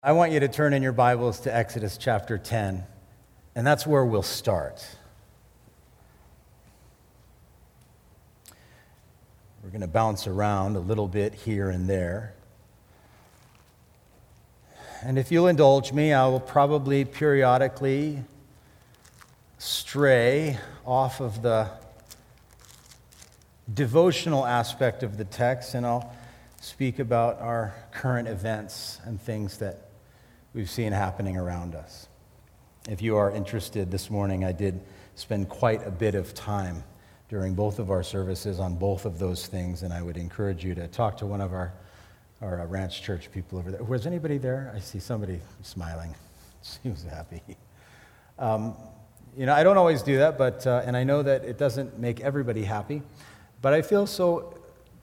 I want you to turn in your Bibles to Exodus chapter 10, and that's where we'll start. We're going to bounce around a little bit here and there. And if you'll indulge me, I will probably periodically stray off of the devotional aspect of the text, and I'll speak about our current events and things that we've seen happening around us. If you are interested, this morning I did spend quite a bit of time during both of our services on both of those things, and I would encourage you to talk to one of our Ranch Church people over there. Was anybody there? I see somebody smiling. Seems happy. I don't always do that, but and I know that it doesn't make everybody happy, but I feel so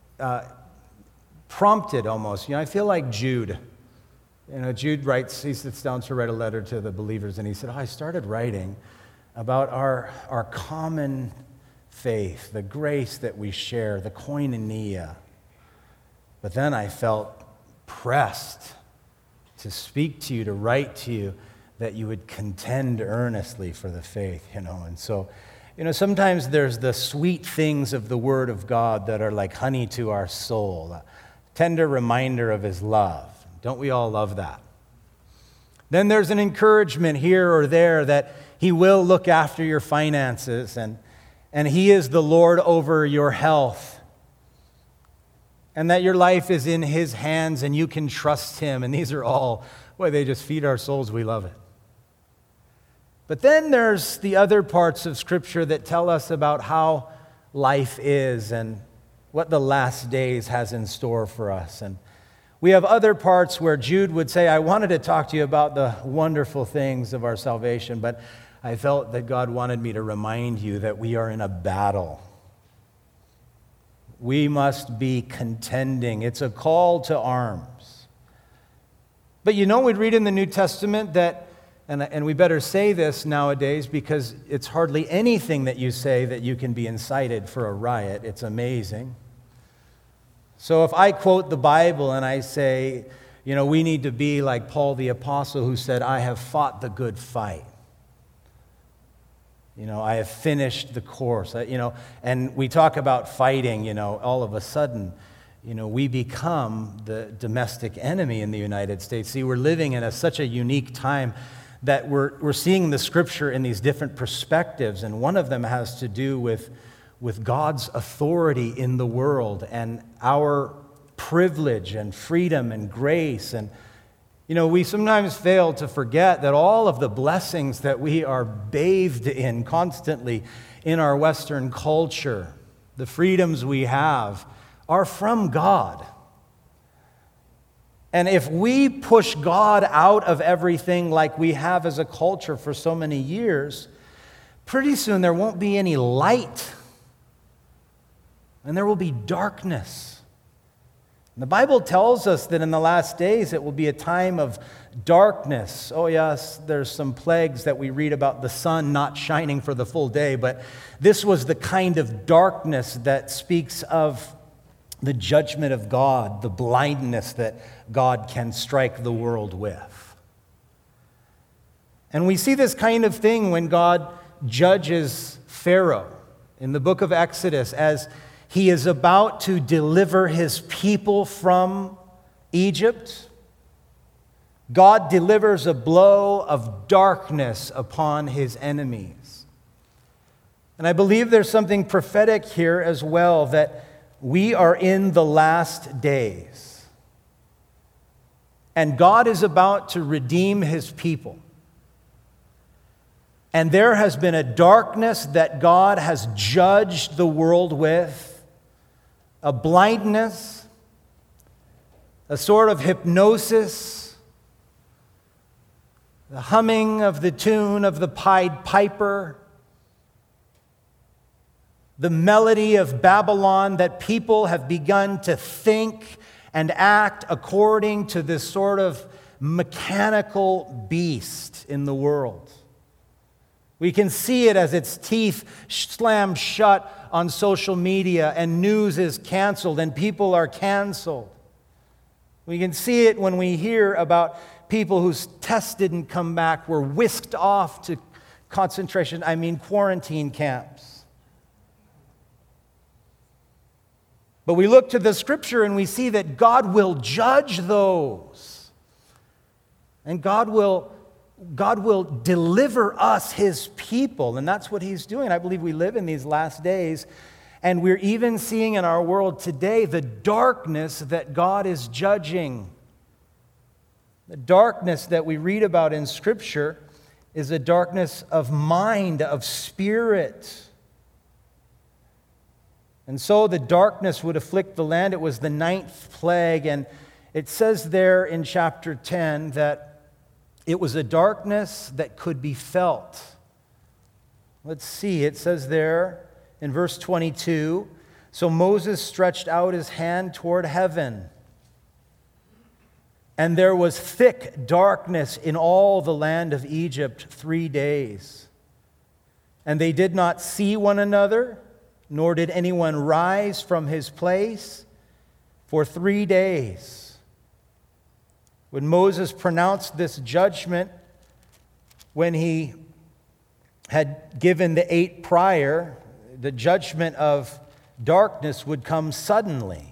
prompted almost. I feel like Jude. Jude writes, he sits down to write a letter to the believers, and he said, I started writing about our common faith, the grace that we share, the koinonia. But then I felt pressed to speak to you, to write to you, that you would contend earnestly for the faith, And so, sometimes there's the sweet things of the Word of God that are like honey to our soul, a tender reminder of His love. Don't we all love that? Then there's an encouragement here or there that He will look after your finances and He is the Lord over your health and that your life is in His hands and you can trust Him. And these are all, they just feed our souls. We love it. But then there's the other parts of Scripture that tell us about how life is and what the last days has in store for us. And we have other parts where Jude would say, I wanted to talk to you about the wonderful things of our salvation, but I felt that God wanted me to remind you that we are in a battle. We must be contending. It's a call to arms. But we'd read in the New Testament that, and we better say this nowadays because it's hardly anything that you say that you can be incited for a riot. It's amazing. So if I quote the Bible and I say, we need to be like Paul the Apostle who said, I have fought the good fight. I have finished the course. And we talk about fighting, all of a sudden, we become the domestic enemy in the United States. See, we're living in such a unique time that we're seeing the Scripture in these different perspectives, and one of them has to do with God's authority in the world and our privilege and freedom and grace. And, we sometimes fail to forget that all of the blessings that we are bathed in constantly in our Western culture, the freedoms we have, are from God. And if we push God out of everything like we have as a culture for so many years, pretty soon there won't be any light. And there will be darkness. And the Bible tells us that in the last days it will be a time of darkness. Oh yes, there's some plagues that we read about the sun not shining for the full day, but this was the kind of darkness that speaks of the judgment of God, the blindness that God can strike the world with. And we see this kind of thing when God judges Pharaoh in the book of Exodus as he is about to deliver his people from Egypt. God delivers a blow of darkness upon his enemies. And I believe there's something prophetic here as well, that we are in the last days. And God is about to redeem his people. And there has been a darkness that God has judged the world with, a blindness, a sort of hypnosis, the humming of the tune of the Pied Piper, the melody of Babylon, that people have begun to think and act according to this sort of mechanical beast in the world. We can see it as its teeth slam shut on social media and news is canceled and people are canceled. We can see it when we hear about people whose tests didn't come back were whisked off to quarantine camps. But we look to the Scripture and we see that God will judge those. And God will deliver us, His people. And that's what He's doing. I believe we live in these last days. And we're even seeing in our world today the darkness that God is judging. The darkness that we read about in Scripture is a darkness of mind, of spirit. And so the darkness would afflict the land. It was the 9th plague. And it says there in chapter 10 that it was a darkness that could be felt. Let's see. It says there in verse 22, so Moses stretched out his hand toward heaven, and there was thick darkness in all the land of Egypt 3 days. And they did not see one another, nor did anyone rise from his place for 3 days. When Moses pronounced this judgment, when he had given the 8 prior, the judgment of darkness would come suddenly.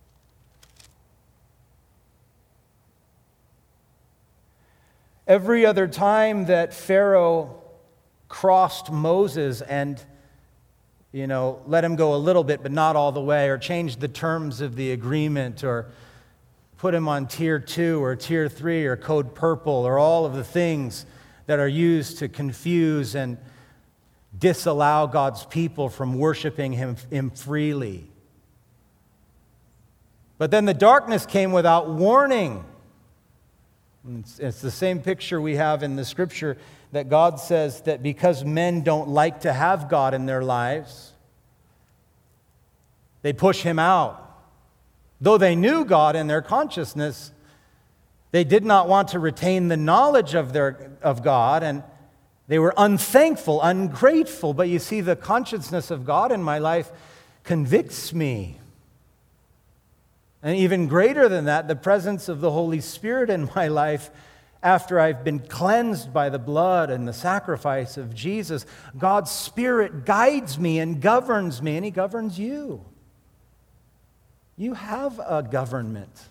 Every other time that Pharaoh crossed Moses and, let him go a little bit, but not all the way, or changed the terms of the agreement, or put him on tier 2 or tier 3 or code purple, or all of the things that are used to confuse and disallow God's people from worshiping Him freely. But then the darkness came without warning. It's the same picture we have in the Scripture, that God says that because men don't like to have God in their lives, they push Him out. Though they knew God in their consciousness, they did not want to retain the knowledge of God, and they were unthankful, ungrateful. But you see, the consciousness of God in my life convicts me. And even greater than that, the presence of the Holy Spirit in my life, after I've been cleansed by the blood and the sacrifice of Jesus, God's Spirit guides me and governs me, and He governs you. You have a government.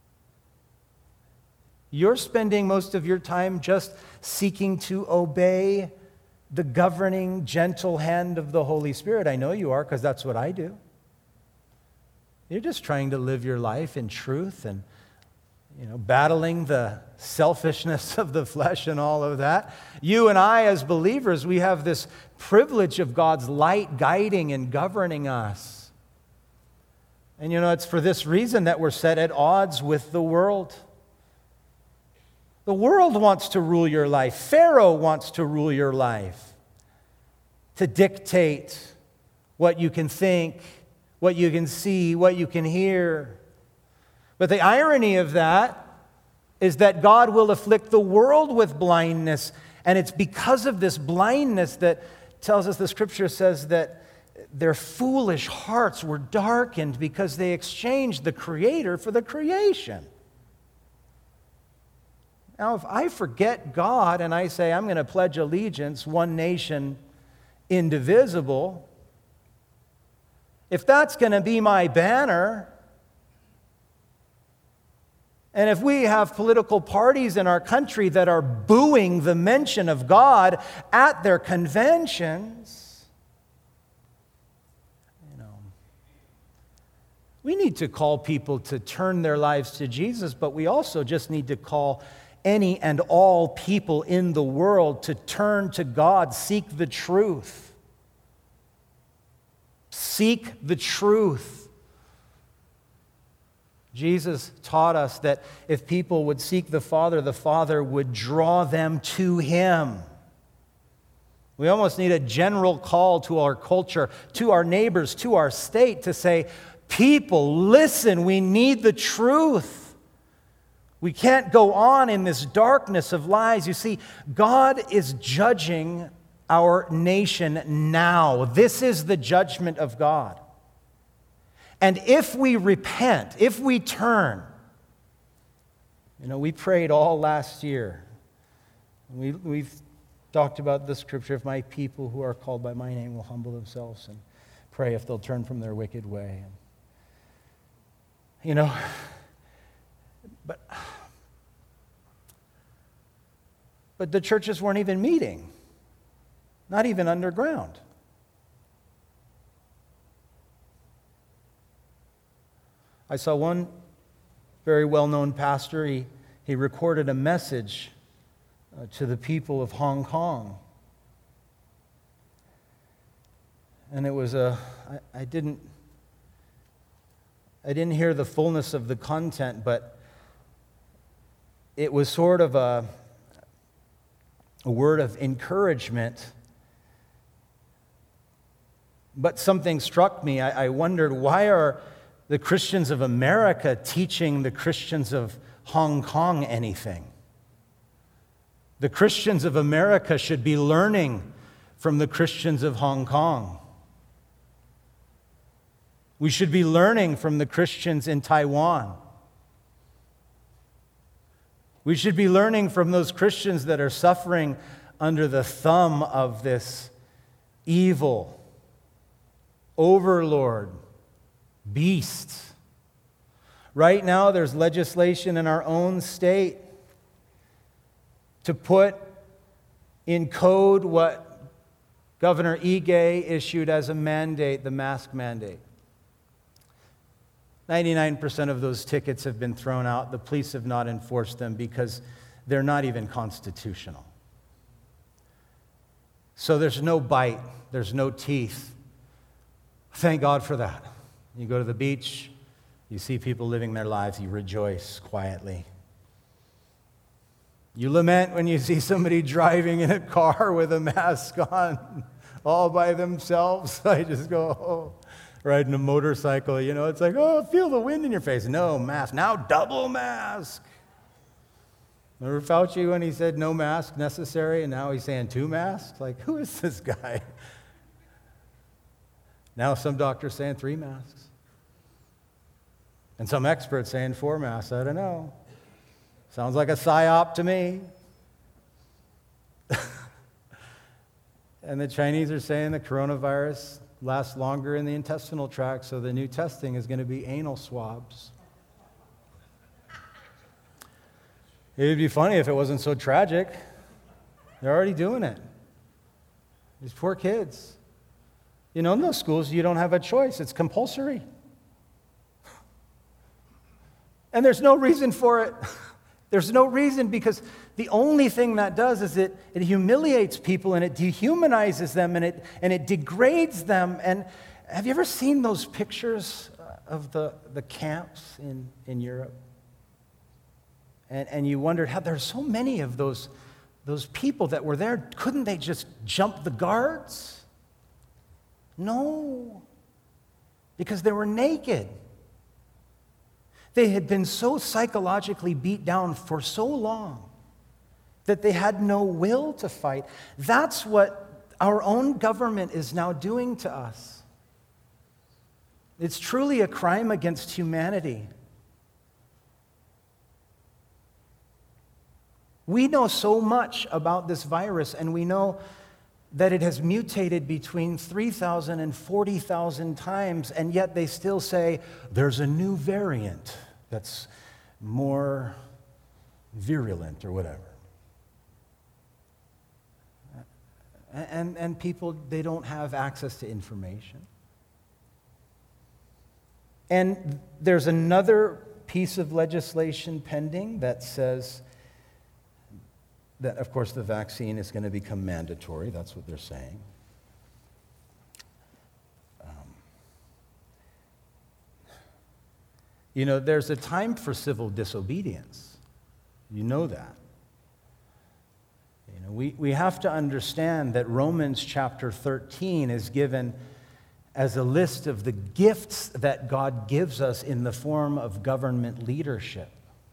You're spending most of your time just seeking to obey the governing, gentle hand of the Holy Spirit. I know you are, because that's what I do. You're just trying to live your life in truth and, battling the selfishness of the flesh and all of that. You and I, as believers, we have this privilege of God's light guiding and governing us. And, it's for this reason that we're set at odds with the world. The world wants to rule your life. Pharaoh wants to rule your life, to dictate what you can think, what you can see, what you can hear. But the irony of that is that God will afflict the world with blindness, and it's because of this blindness that tells us, the Scripture says, that their foolish hearts were darkened because they exchanged the Creator for the creation. Now, if I forget God and I say I'm going to pledge allegiance, one nation, indivisible, if that's going to be my banner, and if we have political parties in our country that are booing the mention of God at their conventions, we need to call people to turn their lives to Jesus, but we also just need to call any and all people in the world to turn to God, seek the truth. Seek the truth. Jesus taught us that if people would seek the Father would draw them to Him. We almost need a general call to our culture, to our neighbors, to our state to say, people, listen, we need the truth. We can't go on in this darkness of lies. You see, God is judging our nation now. This is the judgment of God. And if we repent, if we turn, We prayed all last year. We've talked about the scripture, if my people who are called by my name will humble themselves and pray if they'll turn from their wicked way. But the churches weren't even meeting, not even underground. I saw one very well-known pastor, he recorded a message to the people of Hong Kong. And it was I didn't hear the fullness of the content, but it was sort of a word of encouragement. But something struck me. I wondered, why are the Christians of America teaching the Christians of Hong Kong anything? The Christians of America should be learning from the Christians of Hong Kong. We should be learning from the Christians in Taiwan. We should be learning from those Christians that are suffering under the thumb of this evil overlord, beast. Right now, there's legislation in our own state to put in code what Governor Ige issued as a mandate, the mask mandate. 99% of those tickets have been thrown out. The police have not enforced them because they're not even constitutional. So there's no bite, there's no teeth. Thank God for that. You go to the beach, you see people living their lives, you rejoice quietly. You lament when you see somebody driving in a car with a mask on all by themselves. I just go, oh. Riding a motorcycle, it's like, oh, feel the wind in your face. No, mask. Now double mask. Remember Fauci when he said no mask necessary, and now he's saying 2 masks? Like, who is this guy? Now some doctors saying 3 masks. And some experts saying 4 masks. I don't know. Sounds like a psyop to me. And the Chinese are saying the coronavirus lasts longer in the intestinal tract, so the new testing is going to be anal swabs. It'd be funny if it wasn't so tragic. They're already doing it. These poor kids. In those schools, you don't have a choice. It's compulsory. And there's no reason for it. There's no reason, because the only thing that does is it humiliates people and it dehumanizes them and it degrades them. And have you ever seen those pictures of the camps in Europe? And you wondered how there's so many of those people that were there. Couldn't they just jump the guards? No, because they were naked. They had been so psychologically beat down for so long that they had no will to fight. That's what our own government is now doing to us. It's truly a crime against humanity. We know so much about this virus, and we know that it has mutated between 3,000 and 40,000 times, and yet they still say there's a new variant that's more virulent or whatever. And people, they don't have access to information. And there's another piece of legislation pending that says that, of course, the vaccine is going to become mandatory. That's what they're saying. There's a time for civil disobedience. You know that. We have to understand that Romans chapter 13 is given as a list of the gifts that God gives us in the form of government leadership.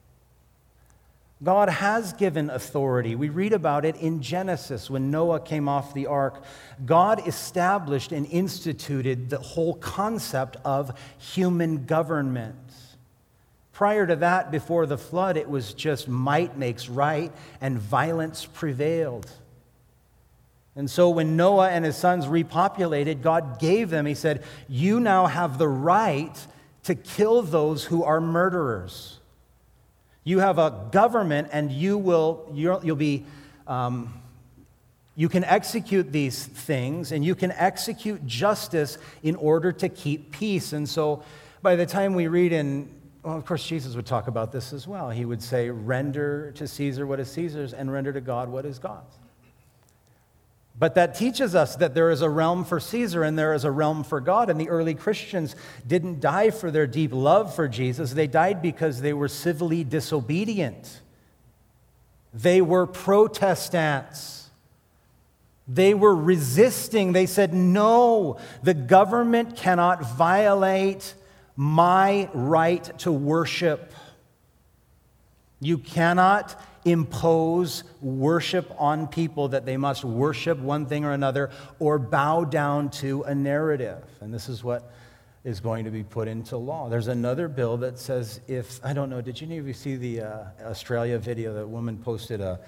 God has given authority. We read about it in Genesis when Noah came off the ark. God established and instituted the whole concept of human government. Prior to that, before the flood, it was just might makes right, and violence prevailed. And so when Noah and his sons repopulated, God gave them, he said, you now have the right to kill those who are murderers. You have a government, and you'll be, you can execute these things, and you can execute justice in order to keep peace. And so by the time we read well, of course, Jesus would talk about this as well. He would say, render to Caesar what is Caesar's, and render to God what is God's. But that teaches us that there is a realm for Caesar and there is a realm for God. And the early Christians didn't die for their deep love for Jesus. They died because they were civilly disobedient. They were Protestants. They were resisting. They said, no, the government cannot violate my right to worship. You cannot impose worship on people that they must worship one thing or another or bow down to a narrative. And this is what is going to be put into law. There's another bill that says I don't know, did any of you see the Australia video? The woman posted a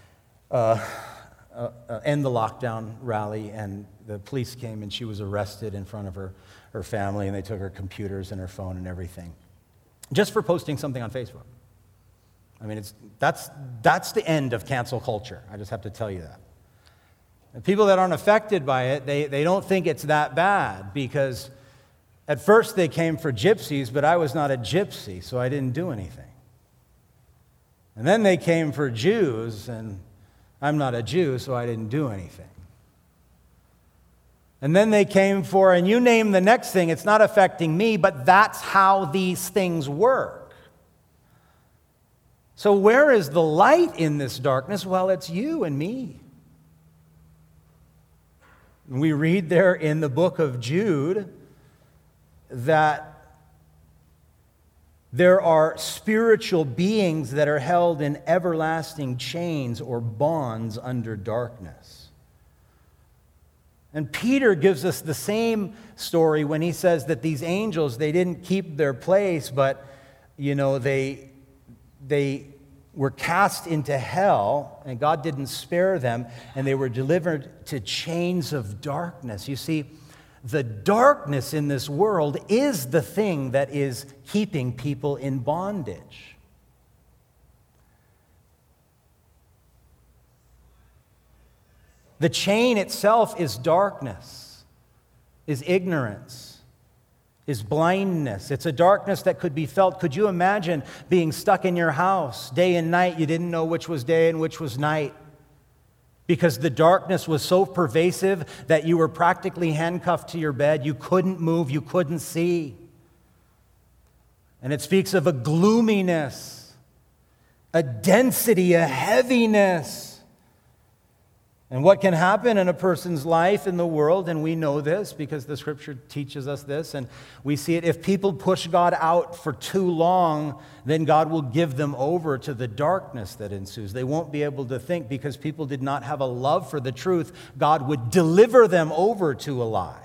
end the lockdown rally, and the police came and she was arrested in front of her family, and they took her computers and her phone and everything just for posting something on Facebook. I mean, that's the end of cancel culture. I just have to tell you that. And people that aren't affected by it, they don't think it's that bad, because at first they came for gypsies, but I was not a gypsy, so I didn't do anything. And then they came for Jews, and I'm not a Jew, so I didn't do anything. And then they came for, and you name the next thing, it's not affecting me, but that's how these things work. So where is the light in this darkness? Well, it's you and me. We read there in the book of Jude that there are spiritual beings that are held in everlasting chains or bonds under darkness. And Peter gives us the same story when he says that these angels, they didn't keep their place, but, they were cast into hell, and God didn't spare them, and they were delivered to chains of darkness. You see, the darkness in this world is the thing that is keeping people in bondage. The chain itself is darkness, is ignorance, is blindness. It's a darkness that could be felt. Could you imagine being stuck in your house day and night? You didn't know which was day and which was night, because the darkness was so pervasive that you were practically handcuffed to your bed. You couldn't move. You couldn't see. And it speaks of a gloominess, a density, a heaviness. And what can happen in a person's life in the world, and we know this because the Scripture teaches us this, and we see it, if people push God out for too long, then God will give them over to the darkness that ensues. They won't be able to think, because people did not have a love for the truth. God would deliver them over to a lie.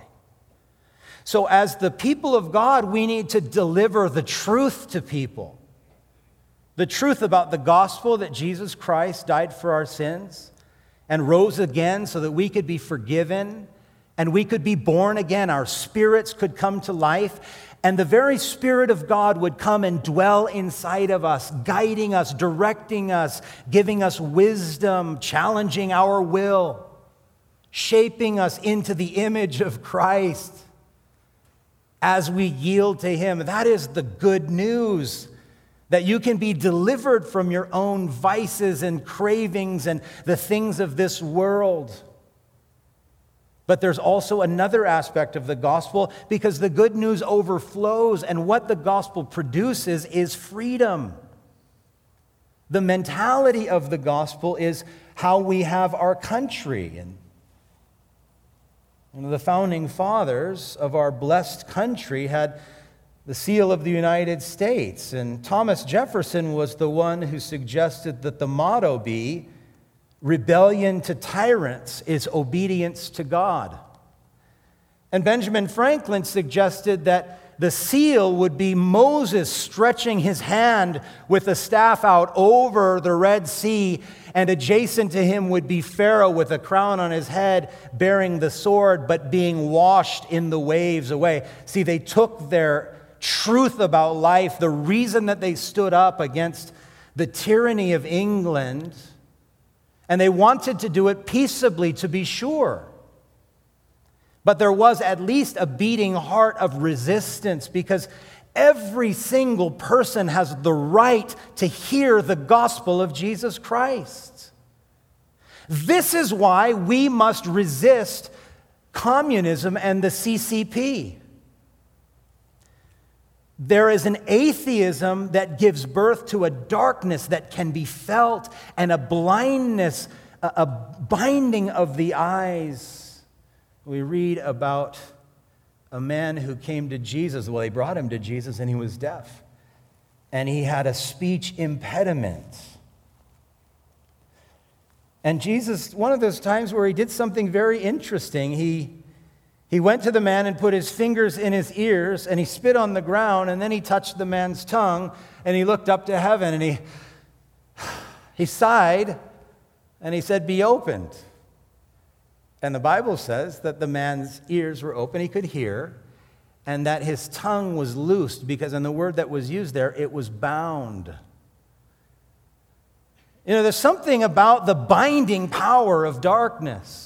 So as the people of God, we need to deliver the truth to people. The truth about the gospel, that Jesus Christ died for our sins and rose again so that we could be forgiven and we could be born again. Our spirits could come to life, and the very Spirit of God would come and dwell inside of us, guiding us, directing us, giving us wisdom, challenging our will, shaping us into the image of Christ as we yield to Him. That is the good news, that you can be delivered from your own vices and cravings and the things of this world. But there's also another aspect of the gospel, because the good news overflows, and what the gospel produces is freedom. The mentality of the gospel is how we have our country. And one of the founding fathers of our blessed country had the seal of the United States. And Thomas Jefferson was the one who suggested that the motto be, "Rebellion to tyrants is obedience to God." And Benjamin Franklin suggested that the seal would be Moses stretching his hand with the staff out over the Red Sea, and adjacent to him would be Pharaoh with a crown on his head, bearing the sword, but being washed in the waves away. See, they took their truth about life, the reason that they stood up against the tyranny of England, and they wanted to do it peaceably, to be sure. But there was at least a beating heart of resistance, because every single person has the right to hear the gospel of Jesus Christ. This is why we must resist communism and the CCP. There is an atheism that gives birth to a darkness that can be felt, and a blindness, a binding of the eyes. We read about a man who came to Jesus. Well, they brought him to Jesus, and he was deaf, and he had a speech impediment. And Jesus, one of those times where he did something very interesting, he went to the man and put his fingers in his ears, and he spit on the ground, and then he touched the man's tongue, and he looked up to heaven, and he sighed, and he said, "Be opened." And the Bible says that the man's ears were open, he could hear, and that his tongue was loosed, because in the word that was used there, it was bound. You know, there's something about the binding power of darkness.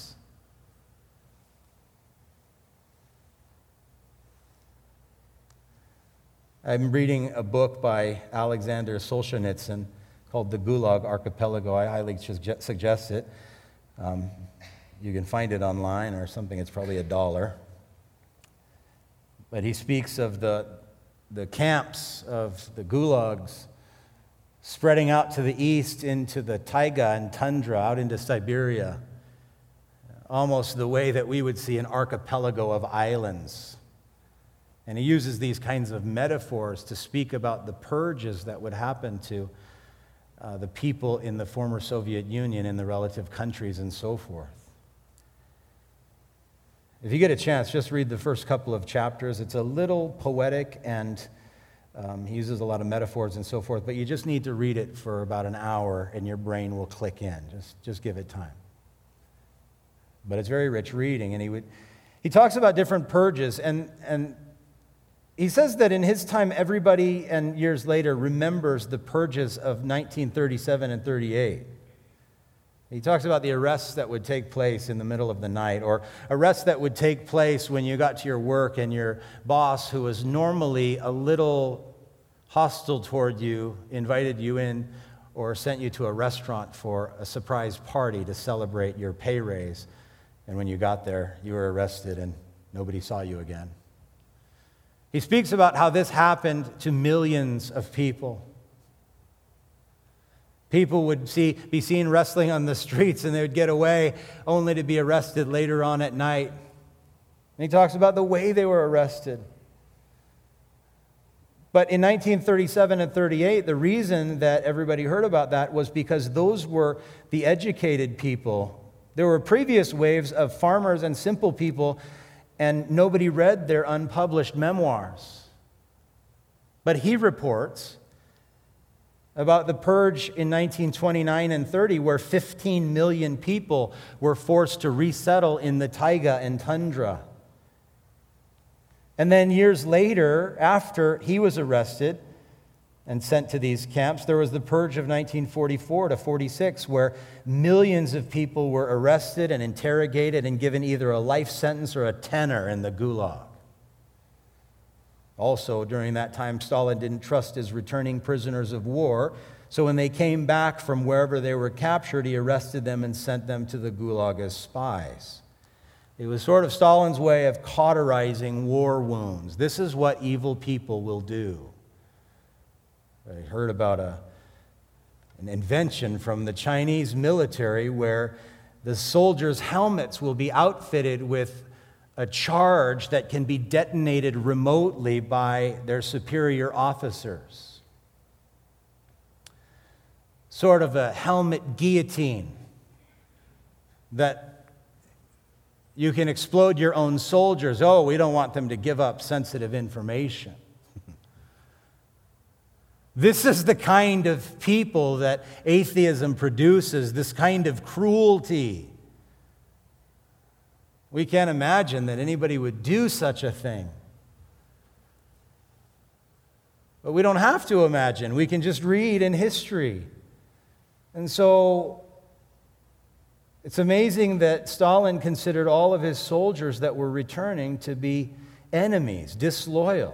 I'm reading a book by Alexander Solzhenitsyn called The Gulag Archipelago. I highly suggest it. You can find it online or something. It's probably $1. But he speaks of the camps of the gulags spreading out to the east into the taiga and tundra, out into Siberia, almost the way that we would see an archipelago of islands. And he uses these kinds of metaphors to speak about the purges that would happen to the people in the former Soviet Union, in the relative countries, and so forth. If you get a chance, just read the first couple of chapters. It's a little poetic, and he uses a lot of metaphors and so forth, but you just need to read it for about an hour, and your brain will click in. Just give it time. But it's very rich reading, and he talks about different purges, and he says that in his time, everybody, and years later, remembers the purges of 1937 and 38. He talks about the arrests that would take place in the middle of the night, or arrests that would take place when you got to your work and your boss, who was normally a little hostile toward you, invited you in or sent you to a restaurant for a surprise party to celebrate your pay raise. And when you got there, you were arrested and nobody saw you again. He speaks about how this happened to millions of people. People would be seen wrestling on the streets, and they would get away only to be arrested later on at night. And he talks about the way they were arrested. But in 1937 and 38, the reason that everybody heard about that was because those were the educated people. There were previous waves of farmers and simple people, and nobody read their unpublished memoirs. But he reports about the purge in 1929 and 30, where 15 million people were forced to resettle in the taiga and tundra. And then years later, after he was arrested and sent to these camps, there was the purge of 1944 to 46, where millions of people were arrested and interrogated and given either a life sentence or a tenor in the gulag. Also, during that time, Stalin didn't trust his returning prisoners of war, so when they came back from wherever they were captured, he arrested them and sent them to the gulag as spies. It was sort of Stalin's way of cauterizing war wounds. This is what evil people will do. I heard about an invention from the Chinese military where the soldiers' helmets will be outfitted with a charge that can be detonated remotely by their superior officers. Sort of a helmet guillotine that You can explode your own soldiers. Oh, we don't want them to give up sensitive information. This is the kind of people that atheism produces, this kind of cruelty. We can't imagine that anybody would do such a thing. But we don't have to imagine. We can just read in history. And so it's amazing that Stalin considered all of his soldiers that were returning to be enemies, disloyal.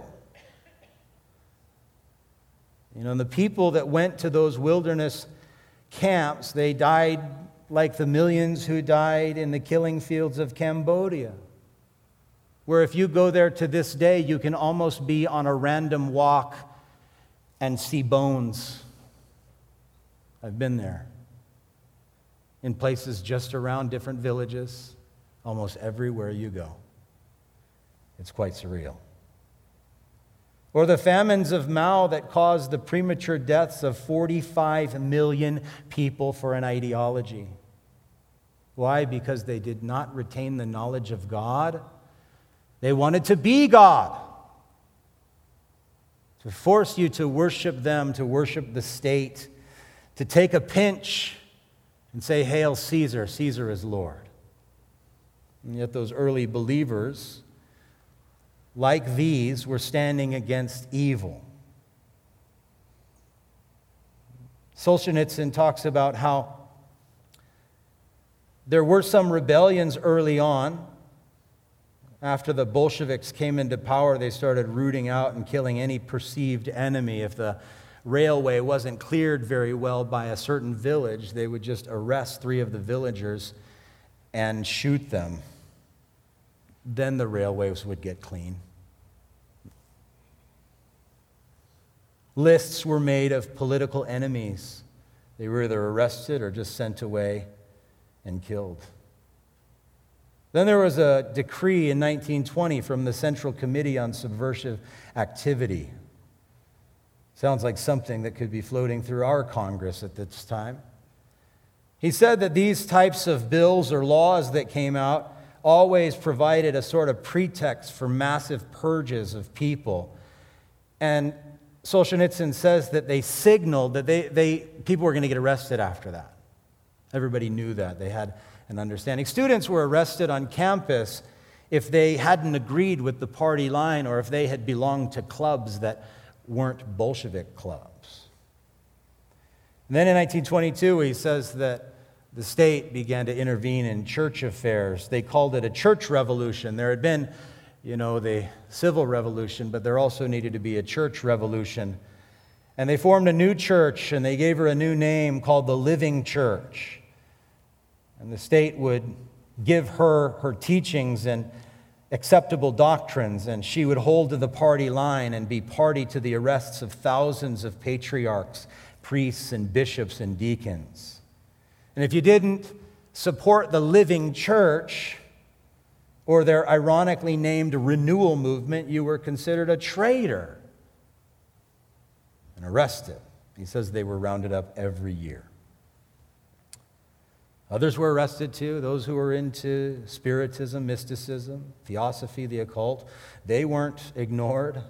And the people that went to those wilderness camps, they died like the millions who died in the killing fields of Cambodia, where if you go there to this day, you can almost be on a random walk and see bones. I've been there. In places just around different villages, almost everywhere you go. It's quite surreal. Or the famines of Mao that caused the premature deaths of 45 million people for an ideology. Why? Because they did not retain the knowledge of God. They wanted to be God. To force you to worship them, to worship the state, to take a pinch and say, "Hail Caesar, Caesar is Lord." And yet those early believers, like these, were standing against evil. Solzhenitsyn talks about how there were some rebellions early on. After the Bolsheviks came into power, they started rooting out and killing any perceived enemy. If the railway wasn't cleared very well by a certain village, they would just arrest 3 of the villagers and shoot them. Then the railways would get clean. Lists were made of political enemies. They were either arrested or just sent away and killed. Then there was a decree in 1920 from the Central Committee on Subversive Activity. Sounds like something that could be floating through our Congress at this time. He said that these types of bills or laws that came out always provided a sort of pretext for massive purges of people. And Solzhenitsyn says that they signaled that people were going to get arrested after that. Everybody knew that. They had an understanding. Students were arrested on campus if they hadn't agreed with the party line or if they had belonged to clubs that weren't Bolshevik clubs. And then in 1922, he says that the state began to intervene in church affairs. They called it a church revolution. There had been, the civil revolution, but there also needed to be a church revolution. And they formed a new church, and they gave her a new name called the Living Church. And the state would give her her teachings and acceptable doctrines, and she would hold to the party line and be party to the arrests of thousands of patriarchs, priests, and bishops and deacons. And if you didn't support the Living Church, or their ironically named renewal movement, you were considered a traitor and arrested. He says they were rounded up every year. Others were arrested too, those who were into spiritism, mysticism, theosophy, the occult. They weren't ignored.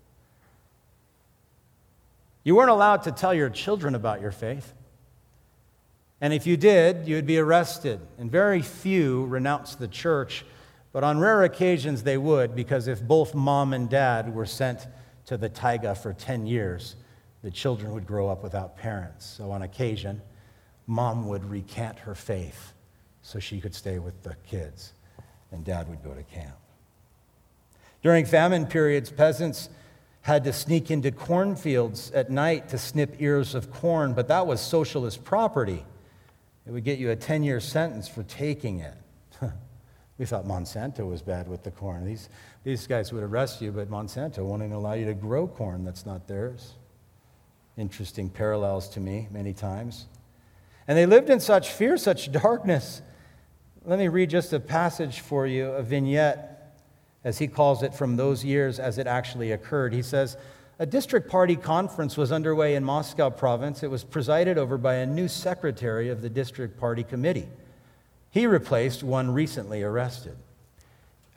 You weren't allowed to tell your children about your faith. And if you did, you would be arrested. And very few renounced the church, but on rare occasions they would, because if both mom and dad were sent to the taiga for 10 years, the children would grow up without parents. So on occasion, mom would recant her faith so she could stay with the kids, and dad would go to camp. During famine periods, peasants had to sneak into cornfields at night to snip ears of corn, but that was socialist property. It would get you a 10-year sentence for taking it. We thought Monsanto was bad with the corn. These guys would arrest you, but Monsanto won't even allow you to grow corn that's not theirs. Interesting parallels to me many times. And they lived in such fear, such darkness. Let me read just a passage for you, a vignette, as he calls it, from those years as it actually occurred. He says, a district party conference was underway in Moscow province. It was presided over by a new secretary of the district party committee. He replaced one recently arrested.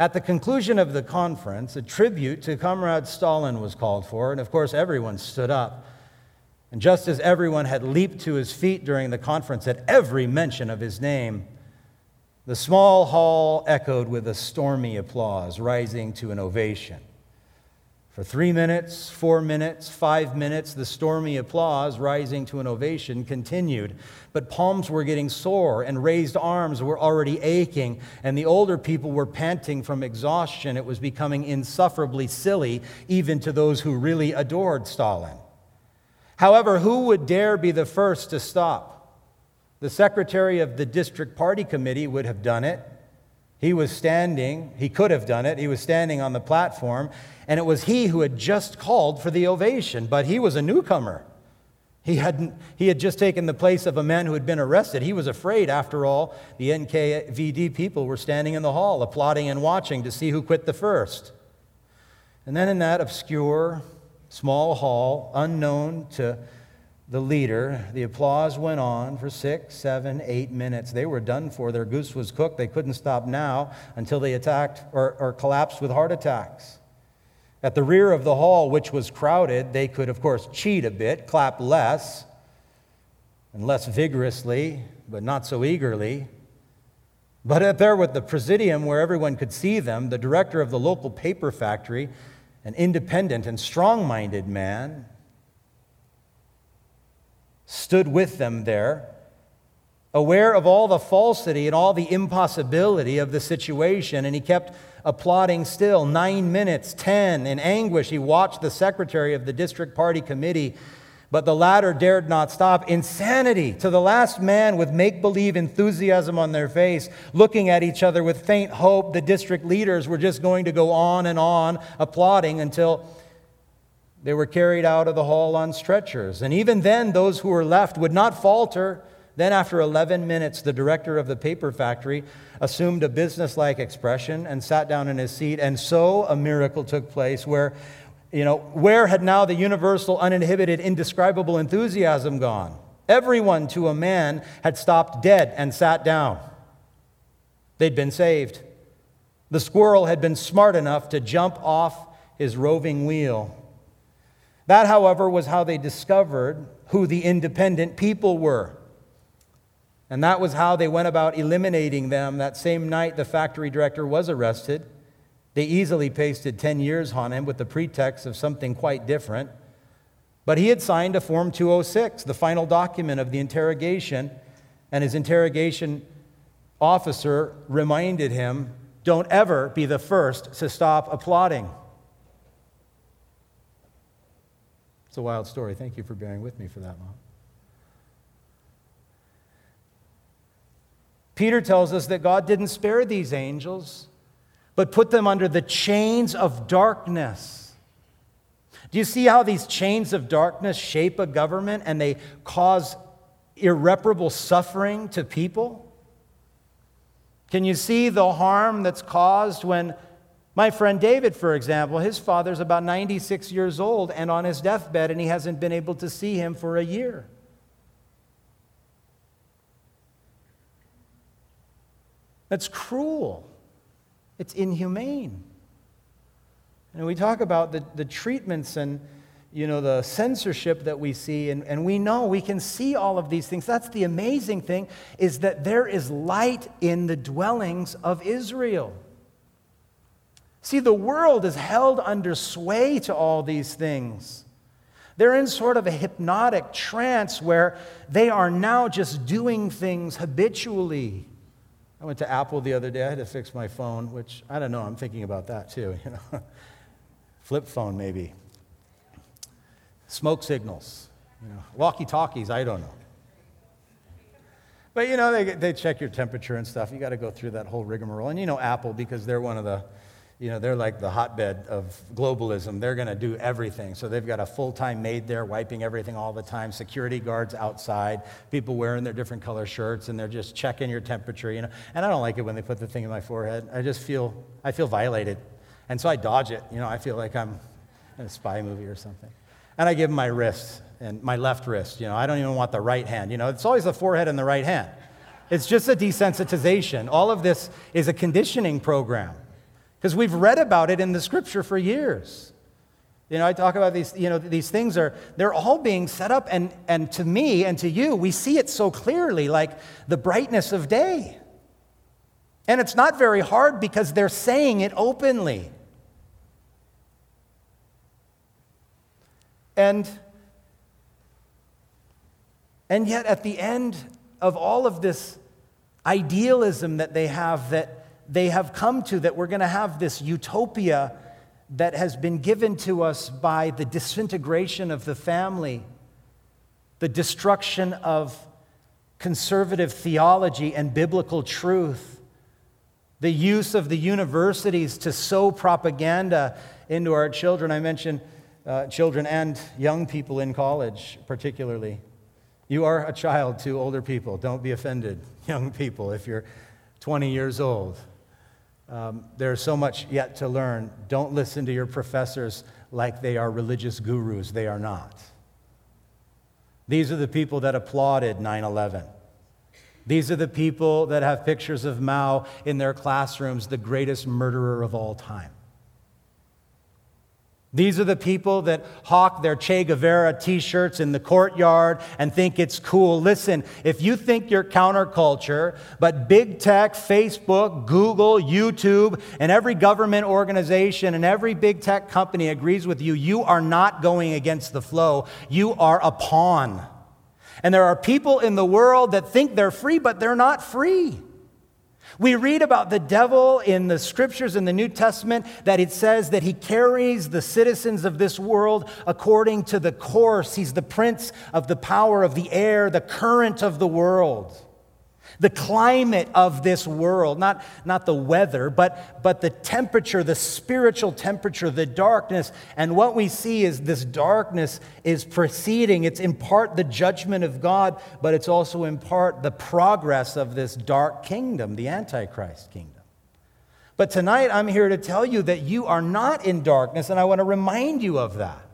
At the conclusion of the conference, a tribute to Comrade Stalin was called for, and of course everyone stood up. And just as everyone had leaped to his feet during the conference at every mention of his name, the small hall echoed with a stormy applause, rising to an ovation. For 3 minutes, 4 minutes, 5 minutes, the stormy applause, rising to an ovation, continued. But palms were getting sore, and raised arms were already aching, and the older people were panting from exhaustion. It was becoming insufferably silly, even to those who really adored Stalin. However, who would dare be the first to stop? The secretary of the district party committee would have done it. He could have done it. He was standing on the platform, and it was he who had just called for the ovation, but he was a newcomer. He had just taken the place of a man who had been arrested. He was afraid, after all. The NKVD people were standing in the hall, applauding and watching to see who quit the first. And then in that obscure, small hall, unknown to the leader, the applause went on for 6, 7, 8 minutes. They were done for. Their goose was cooked. They couldn't stop now until they attacked or collapsed with heart attacks. At the rear of the hall, which was crowded, they could, of course, cheat a bit, clap less, and less vigorously, but not so eagerly. But up there with the presidium, where everyone could see them, the director of the local paper factory, an independent and strong-minded man, stood with them there, aware of all the falsity and all the impossibility of the situation, and he kept applauding still. 9 minutes, 10. In anguish, he watched the secretary of the district party committee, but the latter dared not stop. Insanity to the last man, with make-believe enthusiasm on their face, looking at each other with faint hope. The district leaders were just going to go on and on, applauding until they were carried out of the hall on stretchers. And even then, those who were left would not falter. Then, after 11 minutes, the director of the paper factory assumed a businesslike expression and sat down in his seat. And so a miracle took place where had now the universal, uninhibited, indescribable enthusiasm gone? Everyone, to a man, had stopped dead and sat down. They'd been saved. The squirrel had been smart enough to jump off his roving wheel. That, however, was how they discovered who the independent people were. And that was how they went about eliminating them. That same night, the factory director was arrested. They easily pasted 10 years on him with the pretext of something quite different. But he had signed a Form 206, the final document of the interrogation, and his interrogation officer reminded him, don't ever be the first to stop applauding. It's a wild story. Thank you for bearing with me for that long. Peter tells us that God didn't spare these angels, but put them under the chains of darkness. Do you see how these chains of darkness shape a government and they cause irreparable suffering to people? Can you see the harm that's caused when my friend David, for example, his father's about 96 years old and on his deathbed, and he hasn't been able to see him for a year? That's cruel. It's inhumane. And we talk about the treatments and the censorship that we see, and we know we can see all of these things. That's the amazing thing, is that there is light in the dwellings of Israel. See, the world is held under sway to all these things. They're in sort of a hypnotic trance where they are now just doing things habitually. I went to Apple the other day. I had to fix my phone, which, I don't know, I'm thinking about that too. Flip phone, maybe. Smoke signals. Walkie-talkies, I don't know. But, they check your temperature and stuff. You got to go through that whole rigmarole. And Apple, because they're one of the, they're like the hotbed of globalism. They're going to do everything. So they've got a full-time maid there wiping everything all the time, security guards outside, people wearing their different color shirts, and they're just checking your temperature, And I don't like it when they put the thing in my forehead. I feel violated. And so I dodge it. I feel like I'm in a spy movie or something. And I give them my wrist, and my left wrist. I don't even want the right hand. It's always the forehead and the right hand. It's just a desensitization. All of this is a conditioning program Because we've read about it in the Scripture for years. I talk about these, these things they're all being set up, and to me and to you, we see it so clearly, like the brightness of day. And it's not very hard because they're saying it openly. And yet at the end of all of this idealism that they have come to, that we're going to have this utopia that has been given to us by the disintegration of the family, the destruction of conservative theology and biblical truth, the use of the universities to sow propaganda into our children. I mentioned children and young people in college, particularly. You are a child to older people. Don't be offended, young people, if you're 20 years old. There's so much yet to learn. Don't listen to your professors like they are religious gurus. They are not. These are the people that applauded 9/11. These are the people that have pictures of Mao in their classrooms, the greatest murderer of all time. These are the people that hawk their Che Guevara t-shirts in the courtyard and think it's cool. Listen, if you think you're counterculture, but big tech, Facebook, Google, YouTube, and every government organization and every big tech company agrees with you, you are not going against the flow. You are a pawn. And there are people in the world that think they're free, but they're not free. We read about the devil in the Scriptures in the New Testament, that it says that he carries the citizens of this world according to the course. He's the prince of the power of the air, the current of the world, the climate of this world, not the weather, but the temperature, the spiritual temperature, the darkness. And what we see is this darkness is preceding. It's in part the judgment of God, but it's also in part the progress of this dark kingdom, the Antichrist kingdom. But tonight I'm here to tell you that you are not in darkness, and I want to remind you of that.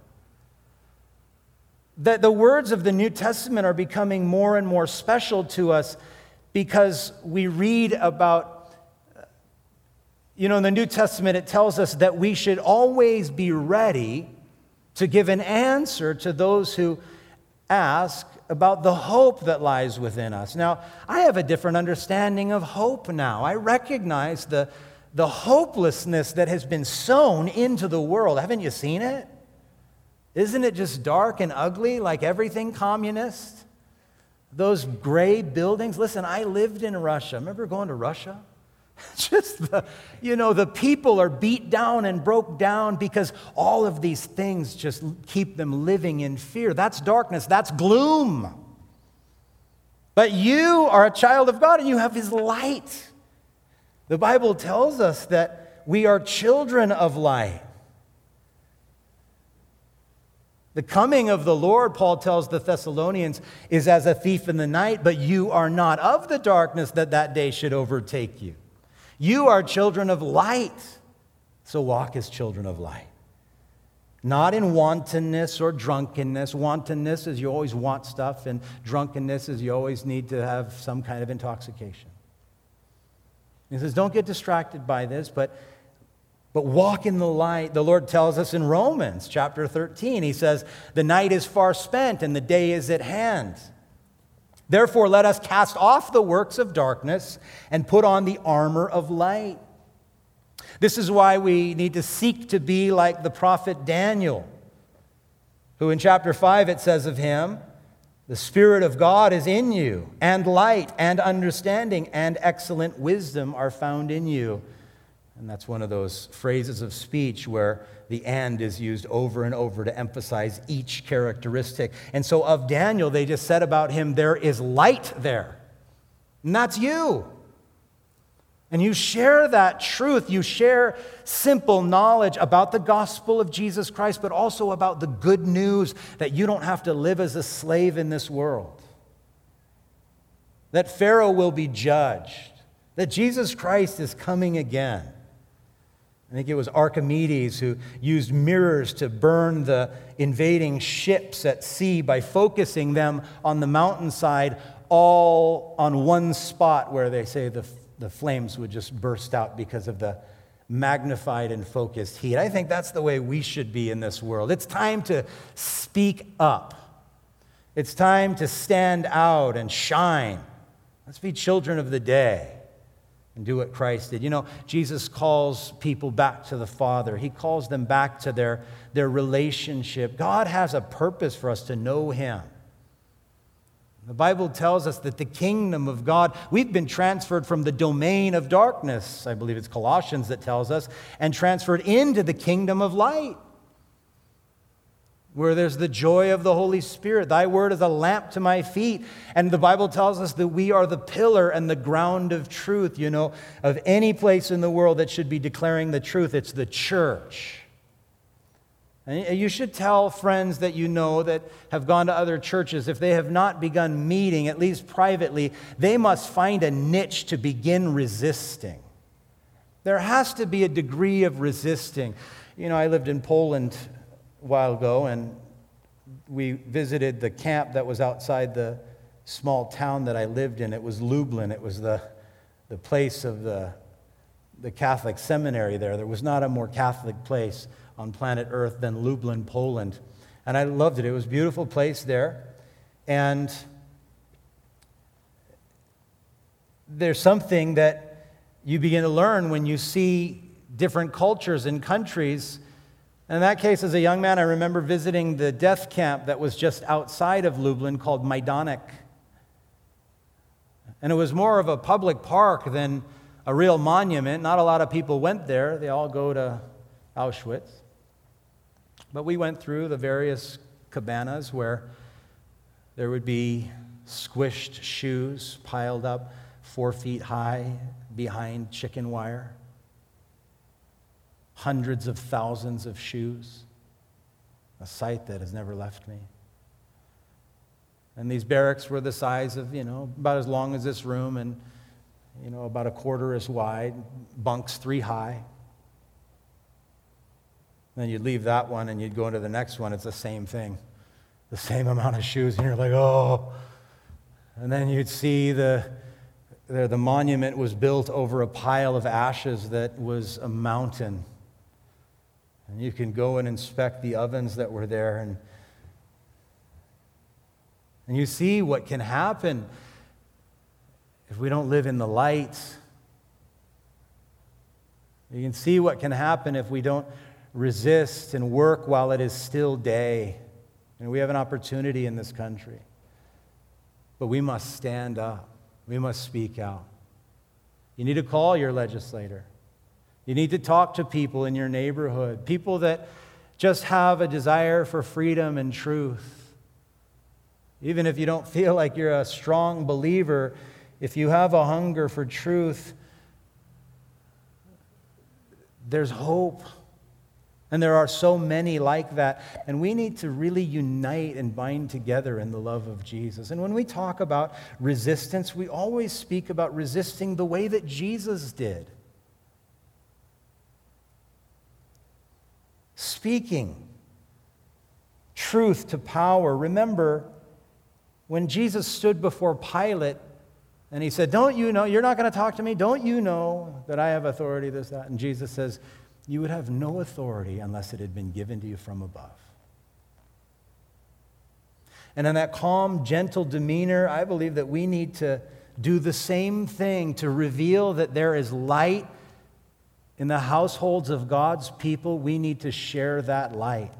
That the words of the New Testament are becoming more and more special to us, because we read about, in the New Testament, it tells us that we should always be ready to give an answer to those who ask about the hope that lies within us. Now, I have a different understanding of hope now. I recognize the hopelessness that has been sown into the world. Haven't you seen it? Isn't it just dark and ugly like everything communist? Those gray buildings. Listen, I lived in Russia. Remember going to Russia? Just the people are beat down and broke down because all of these things just keep them living in fear. That's darkness. That's gloom. But you are a child of God and you have His light. The Bible tells us that we are children of light. The coming of the Lord, Paul tells the Thessalonians, is as a thief in the night, but you are not of the darkness that day should overtake you. You are children of light, so walk as children of light. Not in wantonness or drunkenness. Wantonness is you always want stuff, and drunkenness is you always need to have some kind of intoxication. He says, don't get distracted by this, but walk in the light. The Lord tells us in Romans chapter 13, He says, the night is far spent and the day is at hand. Therefore, let us cast off the works of darkness and put on the armor of light. This is why we need to seek to be like the prophet Daniel, who in chapter 5 it says of him, the Spirit of God is in you, and light and understanding and excellent wisdom are found in you. And that's one of those phrases of speech where the and is used over and over to emphasize each characteristic. And so of Daniel, they just said about him, there is light there. And that's you. And you share that truth. You share simple knowledge about the gospel of Jesus Christ, but also about the good news that you don't have to live as a slave in this world. That Pharaoh will be judged. That Jesus Christ is coming again. I think it was Archimedes who used mirrors to burn the invading ships at sea by focusing them on the mountainside, all on one spot where they say the flames would just burst out because of the magnified and focused heat. I think that's the way we should be in this world. It's time to speak up. It's time to stand out and shine. Let's be children of the day and do what Christ did. You know, Jesus calls people back to the Father. He calls them back to their relationship. God has a purpose for us to know Him. The Bible tells us that the kingdom of God, we've been transferred from the domain of darkness, I believe it's Colossians that tells us, and transferred into the kingdom of light, where there's the joy of the Holy Spirit. Thy word is a lamp to my feet. And the Bible tells us that we are the pillar and the ground of truth, you know, of any place in the world that should be declaring the truth. It's the church. And you should tell friends that you know that have gone to other churches, if they have not begun meeting, at least privately, they must find a niche to begin resisting. There has to be a degree of resisting. You know, I lived in Poland a while ago, and we visited the camp that was outside the small town that I lived in. It was Lublin. It was the place of the Catholic seminary there. There was not a more Catholic place on planet Earth than Lublin, Poland. And I loved it. It was a beautiful place there. And there's something that you begin to learn when you see different cultures and countries. In that case, as a young man, I remember visiting the death camp that was just outside of Lublin called Majdanek. And it was more of a public park than a real monument. Not a lot of people went there. They all go to Auschwitz. But we went through the various cabanas where there would be squished shoes piled up 4 feet high behind chicken wire. Hundreds of thousands of shoes. A sight that has never left me. And these barracks were the size of, about as long as this room and, about a quarter as wide, bunks 3 high. Then you'd leave that one and you'd go into the next one. It's the same thing. The same amount of shoes. And you're like, oh. And then you'd see the monument was built over a pile of ashes that was a mountain. And you can go and inspect the ovens that were there. And you see what can happen if we don't live in the light. You can see what can happen if we don't resist and work while it is still day. And we have an opportunity in this country. But we must stand up. We must speak out. You need to call your legislator. You need to talk to people in your neighborhood, people that just have a desire for freedom and truth. Even if you don't feel like you're a strong believer, if you have a hunger for truth, there's hope. And there are so many like that. And we need to really unite and bind together in the love of Jesus. And when we talk about resistance, we always speak about resisting the way that Jesus did. Speaking truth to power. Remember, when Jesus stood before Pilate and he said, don't you know, you're not going to talk to me? Don't you know that I have authority, this, that? And Jesus says, you would have no authority unless it had been given to you from above. And in that calm, gentle demeanor, I believe that we need to do the same thing to reveal that there is light in the households of God's people. We need to share that light.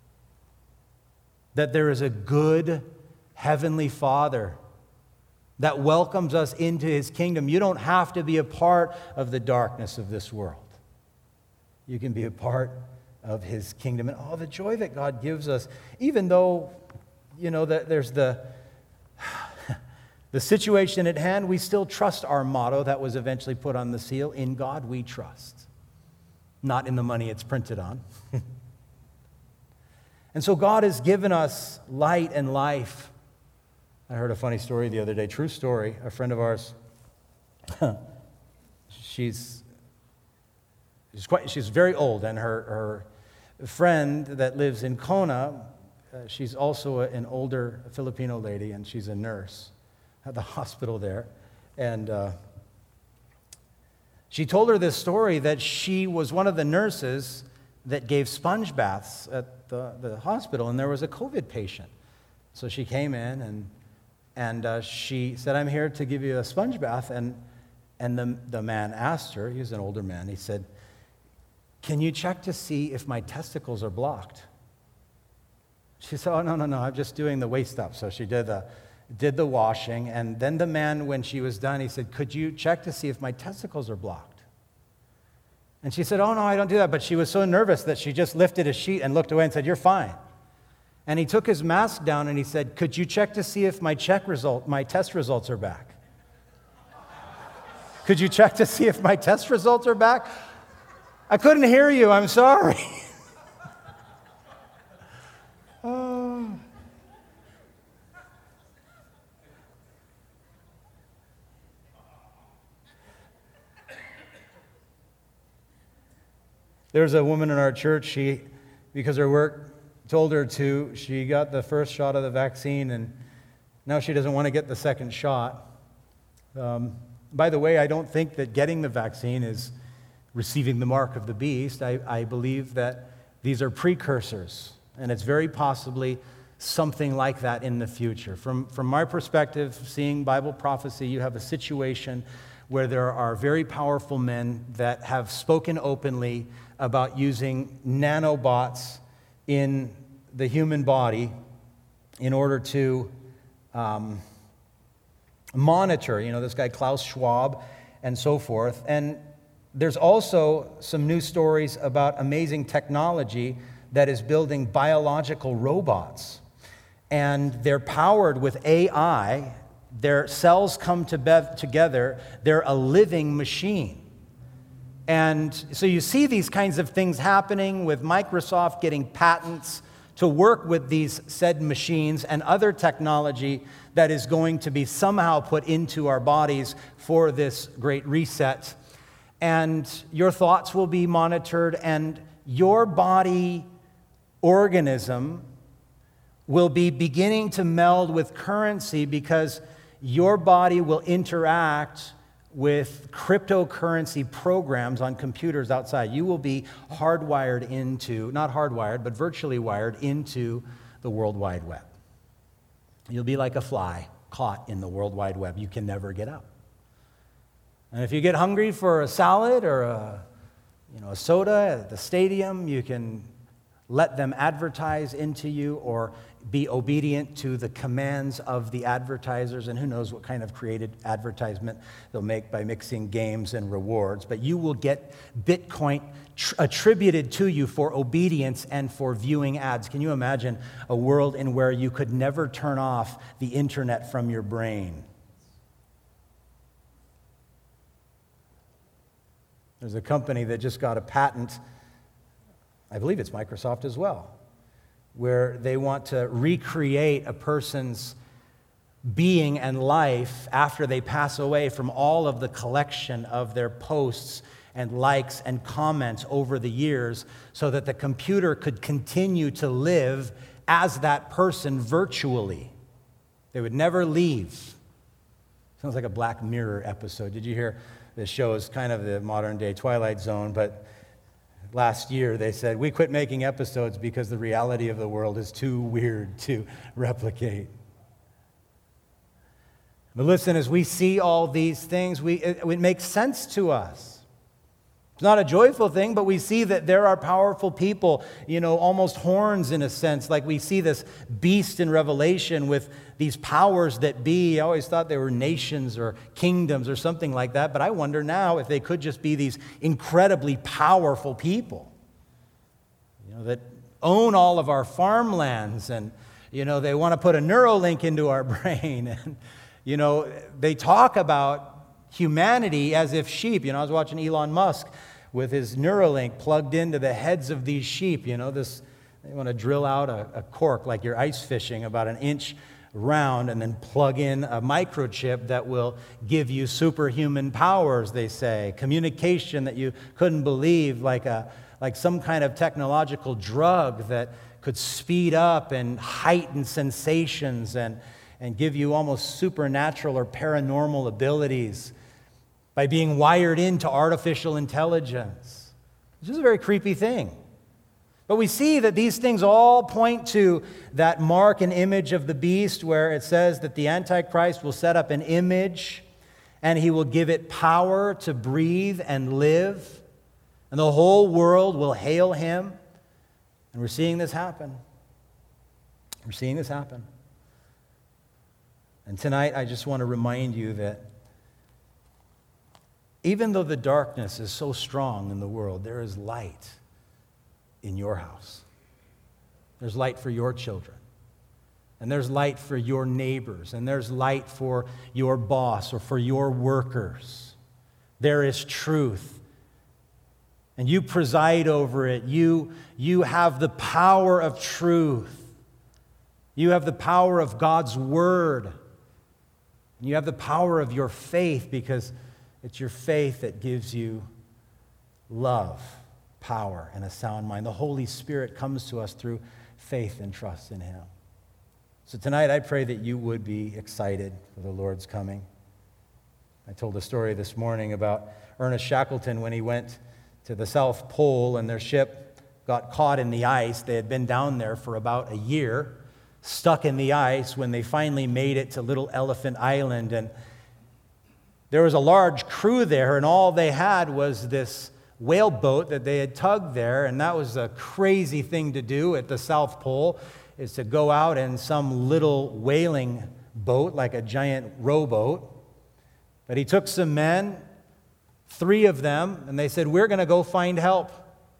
That there is a good Heavenly Father that welcomes us into His kingdom. You don't have to be a part of the darkness of this world. You can be a part of His kingdom. And all the joy that God gives us, even though, that there's the situation at hand, we still trust our motto that was eventually put on the seal, in God we trust. Not in the money it's printed on. And so God has given us light and life. I heard a funny story the other day, true story. A friend of ours, she's very old, and her friend that lives in Kona, she's also an older Filipino lady, and she's a nurse at the hospital there. And She told her this story that she was one of the nurses that gave sponge baths at the hospital, and there was a COVID patient. So she came in, and she said, "I'm here to give you a sponge bath." And the man asked her, he was an older man, he said, "Can you check to see if my testicles are blocked?" She said, "Oh, no, I'm just doing the waist up." So she did the washing, and then the man, when she was done, he said, "Could you check to see if my testicles are blocked?" And she said, "Oh, no, I don't do that." But she was so nervous that she just lifted a sheet and looked away and said, "You're fine." And he took his mask down and he said, "Could you check to see if my test results are back?" "Could you check to see if my test results are back?" "I couldn't hear you, I'm sorry." Oh. There's a woman in our church, because her work told her to, she got the first shot of the vaccine, and now she doesn't want to get the second shot. By the way, I don't think that getting the vaccine is receiving the mark of the beast. I believe that these are precursors, and it's very possibly something like that in the future. From my perspective, seeing Bible prophecy, you have a situation where there are very powerful men that have spoken openly about using nanobots in the human body in order to monitor, this guy Klaus Schwab and so forth. And there's also some new stories about amazing technology that is building biological robots. And they're powered with AI. Their cells come together. They're a living machine. And so you see these kinds of things happening with Microsoft getting patents to work with these said machines and other technology that is going to be somehow put into our bodies for this great reset. And your thoughts will be monitored, and your body organism will be beginning to meld with currency, because your body will interact with cryptocurrency programs on computers outside. You will be hardwired into, not hardwired, but virtually wired into the World Wide Web. You'll be like a fly caught in the World Wide Web. You can never get out. And if you get hungry for a salad or a soda at the stadium, you can let them advertise into you, or be obedient to the commands of the advertisers, and who knows what kind of created advertisement they'll make by mixing games and rewards. But you will get Bitcoin attributed to you for obedience and for viewing ads. Can you imagine a world in where you could never turn off the internet from your brain? There's a company that just got a patent, I believe it's Microsoft as well, where they want to recreate a person's being and life after they pass away from all of the collection of their posts and likes and comments over the years, so that the computer could continue to live as that person virtually. They would never leave. Sounds like a Black Mirror episode. Did you hear? This show is kind of the modern-day Twilight Zone, but last year they said, we quit making episodes because the reality of the world is too weird to replicate. But listen, as we see all these things, it makes sense to us. It's not a joyful thing, but we see that there are powerful people, almost horns in a sense, like we see this beast in Revelation with these powers that be. I always thought they were nations or kingdoms or something like that, but I wonder now if they could just be these incredibly powerful people, that own all of our farmlands, and, they want to put a Neuralink into our brain, and, they talk about humanity as if sheep. I was watching Elon Musk with his Neuralink plugged into the heads of these sheep. They want to drill out a cork like you're ice fishing about an inch round, and then plug in a microchip that will give you superhuman powers, they say. Communication that you couldn't believe, like some kind of technological drug that could speed up and heighten sensations and give you almost supernatural or paranormal abilities. by being wired into artificial intelligence, which is a very creepy thing. But we see that these things all point to that mark and image of the beast, where it says that the Antichrist will set up an image and he will give it power to breathe and live, and the whole world will hail him. And we're seeing this happen. We're seeing this happen. And tonight I just want to remind you that even though the darkness is so strong in the world, there is light in your house. There's light for your children. And there's light for your neighbors. And there's light for your boss or for your workers. There is truth. And you preside over it. You have the power of truth. You have the power of God's word. You have the power of your faith, because it's your faith that gives you love, power, and a sound mind. The Holy Spirit comes to us through faith and trust in him. So tonight I pray that you would be excited for the Lord's coming. I told a story this morning about Ernest Shackleton when he went to the South Pole and their ship got caught in the ice. They had been down there for about a year, stuck in the ice, when they finally made it to Little Elephant Island. And there was a large crew there, and all they had was this whale boat that they had tugged there, and that was a crazy thing to do at the South Pole, is to go out in some little whaling boat like a giant rowboat. But he took some men, 3 of them, and they said, "We're going to go find help."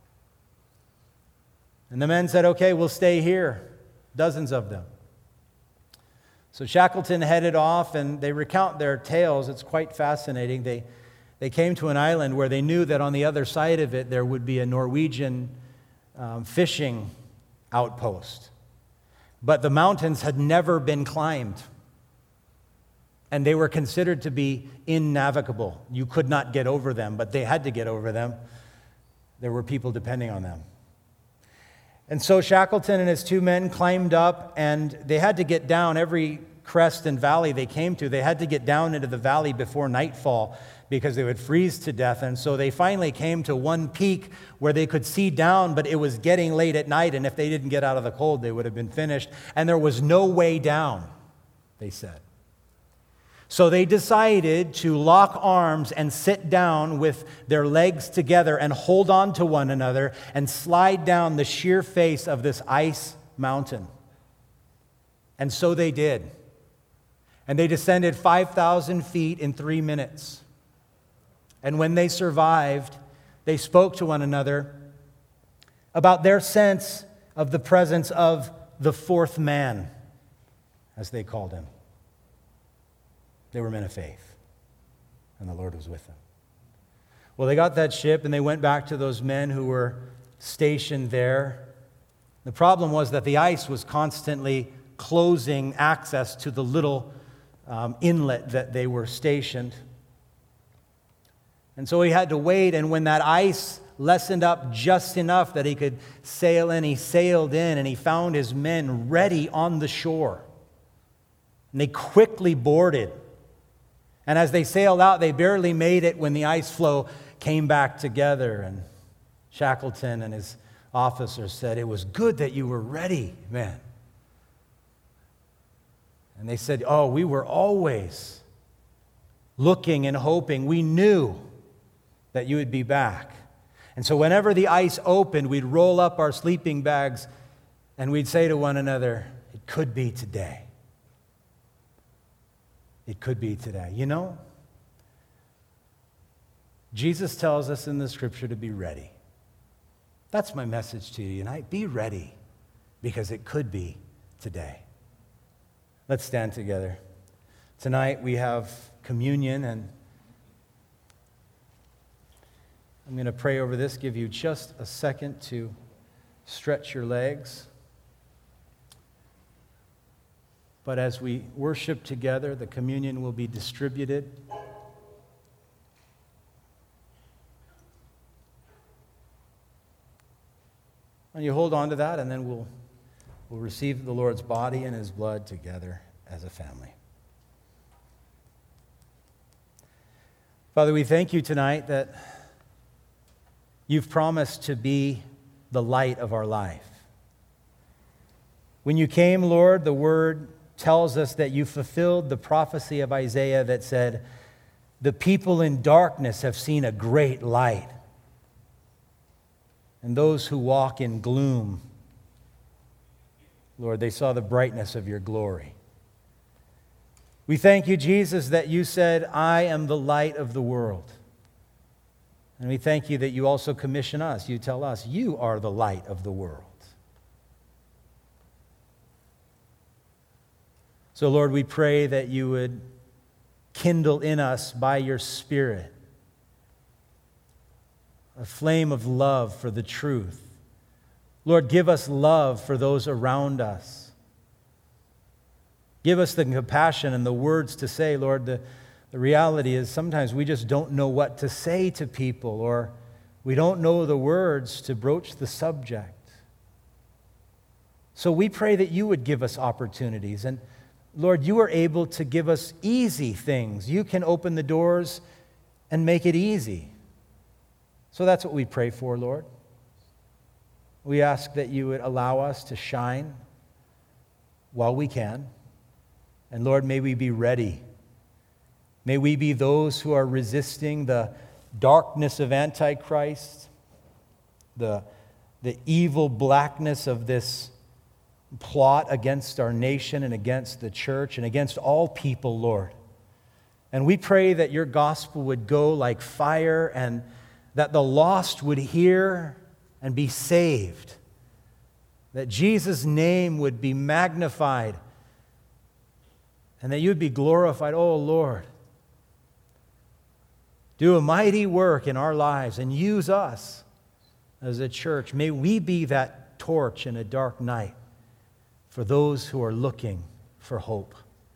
And the men said, "Okay, we'll stay here." Dozens of them. So Shackleton headed off, and they recount their tales. It's quite fascinating. They came to an island where they knew that on the other side of it there would be a Norwegian fishing outpost. But the mountains had never been climbed, and they were considered to be innavigable. You could not get over them, but they had to get over them. There were people depending on them. And so Shackleton and his 2 men climbed up, and they had to get down every crest and valley they came to. They had to get down into the valley before nightfall because they would freeze to death. And so they finally came to one peak where they could see down, but it was getting late at night, and if they didn't get out of the cold, they would have been finished. And there was no way down, they said. So they decided to lock arms and sit down with their legs together and hold on to one another and slide down the sheer face of this ice mountain. And so they did. And they descended 5,000 feet in 3 minutes. And when they survived, they spoke to one another about their sense of the presence of the 4th man, as they called him. They were men of faith, and the Lord was with them. Well, they got that ship, and they went back to those men who were stationed there. The problem was that the ice was constantly closing access to the little inlet that they were stationed. And so he had to wait, and when that ice lessened up just enough that he could sail in, he sailed in, and he found his men ready on the shore. And they quickly boarded. And as they sailed out, they barely made it when the ice floe came back together. And Shackleton and his officers said, "It was good that you were ready, man." And they said, "Oh, we were always looking and hoping. We knew that you would be back." And so whenever the ice opened, we'd roll up our sleeping bags and we'd say to one another, "It could be today. It could be today." You know, Jesus tells us in the scripture to be ready. That's my message to you tonight. Be ready, because it could be today. Let's stand together. Tonight we have communion, and I'm going to pray over this, give you just a second to stretch your legs. But as we worship together, the communion will be distributed. And you hold on to that, and then we'll receive the Lord's body and his blood together as a family. Father, we thank you tonight that you've promised to be the light of our life. When you came, Lord, the word tells us that you fulfilled the prophecy of Isaiah that said, the people in darkness have seen a great light, and those who walk in gloom, Lord, they saw the brightness of your glory. We thank you, Jesus, that you said, I am the light of the world. And we thank you that you also commission us. You tell us, you are the light of the world. So, Lord, we pray that you would kindle in us by your Spirit a flame of love for the truth. Lord, give us love for those around us. Give us the compassion and the words to say. Lord, the reality is sometimes we just don't know what to say to people, or we don't know the words to broach the subject. So we pray that you would give us opportunities. And Lord, you are able to give us easy things. You can open the doors and make it easy. So that's what we pray for, Lord. We ask that you would allow us to shine while we can. And Lord, may we be ready. May we be those who are resisting the darkness of Antichrist, the evil blackness of this plot against our nation and against the church and against all people, Lord. And we pray that your gospel would go like fire and that the lost would hear and be saved, that Jesus' name would be magnified and that you would be glorified. Oh, Lord, do a mighty work in our lives and use us as a church. May we be that torch in a dark night for those who are looking for hope.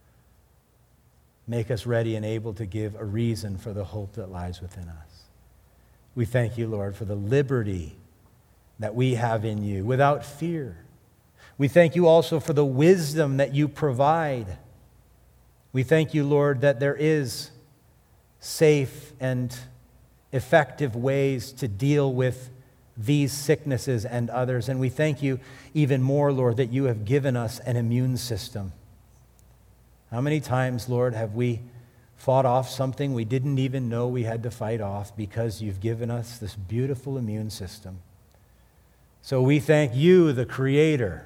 Make us ready and able to give a reason for the hope that lies within us. We thank you, Lord, for the liberty that we have in you without fear. We thank you also for the wisdom that you provide. We thank you, Lord, that there is safe and effective ways to deal with these sicknesses and others. And we thank you even more, Lord, that you have given us an immune system. How many times, Lord, have we fought off something we didn't even know we had to fight off because you've given us this beautiful immune system? So we thank you, the Creator,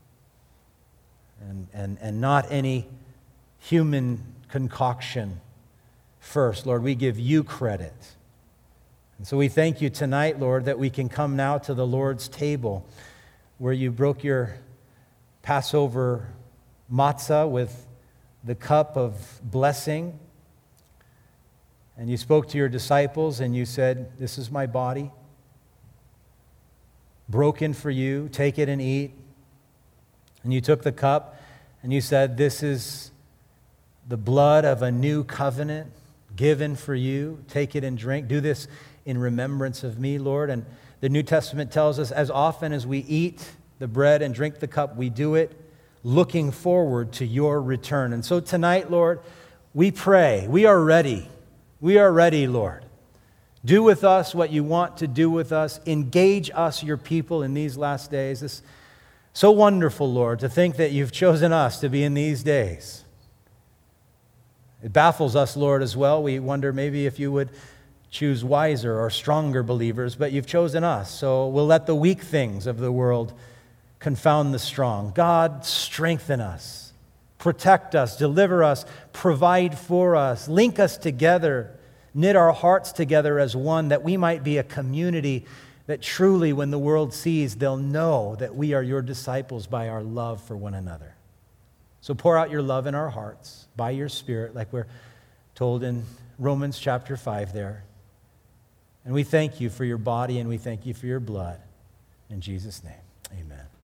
and not any human concoction first. Lord, we give you credit. And so we thank you tonight, Lord, that we can come now to the Lord's table where you broke your Passover matzah with the cup of blessing. And you spoke to your disciples and you said, this is my body, broken for you. Take it and eat. And you took the cup and you said, this is the blood of a new covenant given for you. Take it and drink. Do this in remembrance of me, Lord. And the New Testament tells us as often as we eat the bread and drink the cup, we do it looking forward to your return. And so tonight, Lord, we pray. We are ready. We are ready, Lord. Do with us what you want to do with us. Engage us, your people, in these last days. It's so wonderful, Lord, to think that you've chosen us to be in these days. It baffles us, Lord, as well. We wonder maybe if you would choose wiser or stronger believers, but you've chosen us. So we'll let the weak things of the world confound the strong. God, strengthen us, protect us, deliver us, provide for us, link us together, knit our hearts together as one, that we might be a community that truly, when the world sees, they'll know that we are your disciples by our love for one another. So pour out your love in our hearts by your Spirit, like we're told in Romans chapter 5 there. And we thank you for your body and we thank you for your blood. In Jesus' name, amen.